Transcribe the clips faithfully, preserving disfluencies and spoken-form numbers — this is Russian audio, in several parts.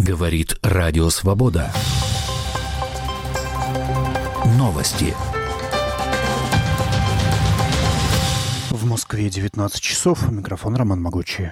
Говорит Радио Свобода. Новости. В Москве девятнадцать часов. Микрофон Роман Могучий.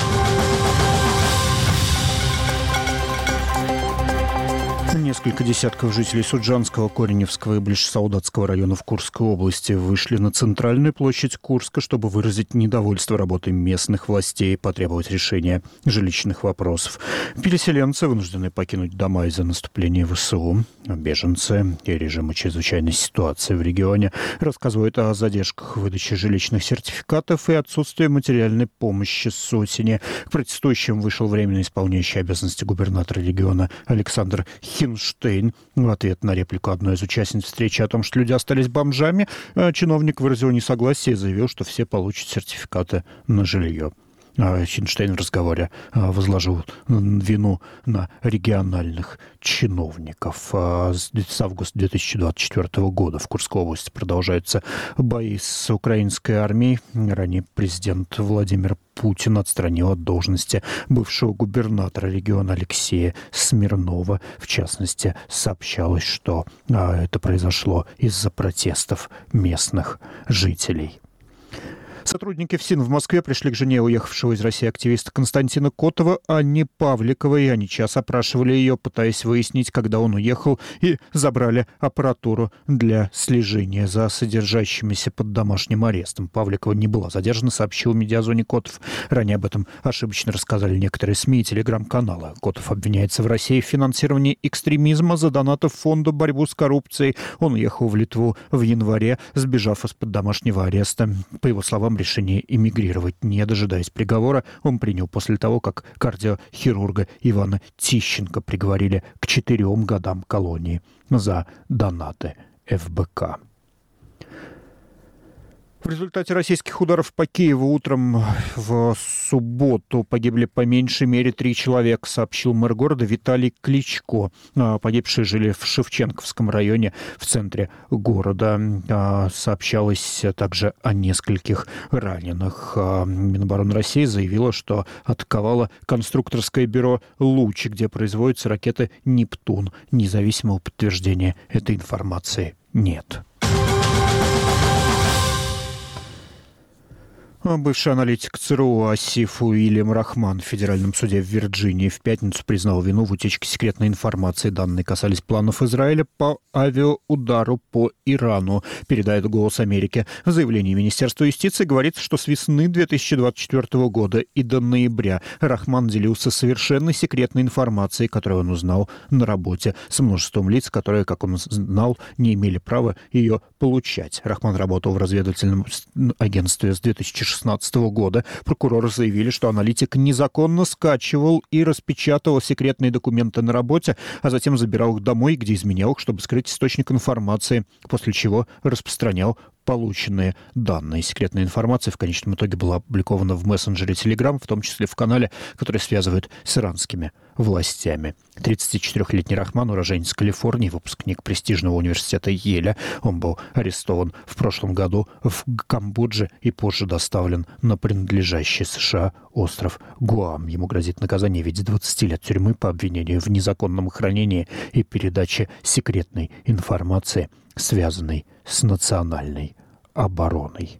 Несколько десятков жителей Суджанского, Кореневского и Ближсаудатского районов Курской области вышли на центральную площадь Курска, чтобы выразить недовольство работой местных властей и потребовать решения жилищных вопросов. Переселенцы вынуждены покинуть дома из-за наступления ВСУ. Беженцы и режима чрезвычайной ситуации в регионе рассказывают о задержках в выдаче жилищных сертификатов и отсутствии материальной помощи с осени. К протестующим вышел временно исполняющий обязанности губернатора региона Александр Хинштейн. В ответ на реплику одной из участниц встречи о том, что люди остались бомжами, чиновник выразил несогласие и заявил, что все получат сертификаты на жилье. Хинштейн в разговоре возложил вину на региональных чиновников. С августа две тысячи двадцать четвёртого года в Курской области продолжаются бои с украинской армией. Ранее президент Владимир Путин отстранил от должности бывшего губернатора региона Алексея Смирнова. В частности, сообщалось, что это произошло из-за протестов местных жителей. Сотрудники ФСИН в Москве пришли к жене уехавшего из России активиста Константина Котова, Анне Павликовой, и они час опрашивали ее, пытаясь выяснить, когда он уехал, и забрали аппаратуру для слежения за содержащимися под домашним арестом. Павликова не была задержана, сообщил Медиазоне Котов. Ранее об этом ошибочно рассказали некоторые СМИ и телеграм-каналы. Котов обвиняется в России в финансировании экстремизма за донаты в фонду борьбы с коррупцией. Он уехал в Литву в январе, сбежав из-под домашнего ареста. По его словам, решение эмигрировать, не дожидаясь приговора, он принял после того, как кардиохирурга Ивана Тищенко приговорили к четырем годам колонии за донаты эф бэ ка. В результате российских ударов по Киеву утром в субботу погибли по меньшей мере три человека, сообщил мэр города Виталий Кличко. Погибшие жили в Шевченковском районе в центре города. Сообщалось также о нескольких раненых. Минобороны России заявило, что атаковало конструкторское бюро «Луч», где производятся ракеты «Нептун». Независимого подтверждения этой информации нет. Бывший аналитик ЦРУ Асиф Уильям Рахман в федеральном суде в Вирджинии в пятницу признал вину в утечке секретной информации. Данные касались планов Израиля по авиаудару по Ирану, передает «Голос Америки». В заявлении Министерства юстиции говорится, что с весны две тысячи двадцать четвёртого года и до ноября Рахман делился совершенно секретной информацией, которую он узнал на работе, с множеством лиц, которые, как он знал, не имели права ее получать. Рахман работал в разведывательном агентстве с две тысячи шестнадцатого года. Прокуроры заявили, что аналитик незаконно скачивал и распечатывал секретные документы на работе, а затем забирал их домой, где изменял их, чтобы скрыть источник информации, после чего распространял полученные данные. Секретная информация в конечном итоге была опубликована в мессенджере Telegram, в том числе в канале, который связывает с иранскими властями. тридцатичетырёхлетний Рахман, уроженец Калифорнии, выпускник престижного университета Йеля. Он был арестован в прошлом году в Камбодже и позже доставлен на принадлежащий США остров Гуам. Ему грозит наказание в виде двадцати лет тюрьмы по обвинению в незаконном хранении и передаче секретной информации, связанной с национальной обороной.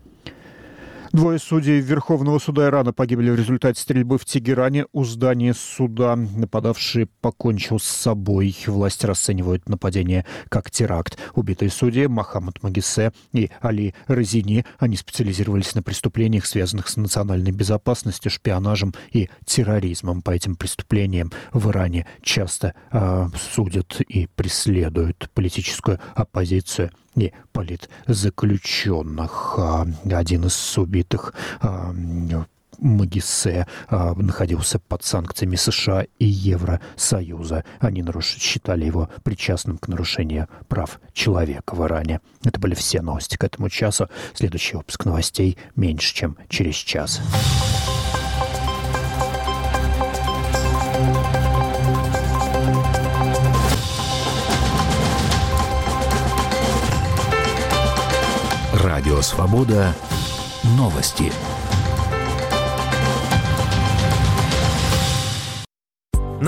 Двое судей Верховного суда Ирана погибли в результате стрельбы в Тегеране у здания суда. Нападавший покончил с собой. Власти расценивают нападение как теракт. Убитые судьи Мохаммад Магисе и Али Розини, они специализировались на преступлениях, связанных с национальной безопасностью, шпионажем и терроризмом. По этим преступлениям в Иране часто э, судят и преследуют политическую оппозицию и политзаключенных. Один из убитых, Магисе, находился под санкциями США и Евросоюза. Они наруш... считали его причастным к нарушению прав человека в Иране. Это были все новости к этому часу. Следующий выпуск новостей меньше, чем через час. Радио Свобода. Новости.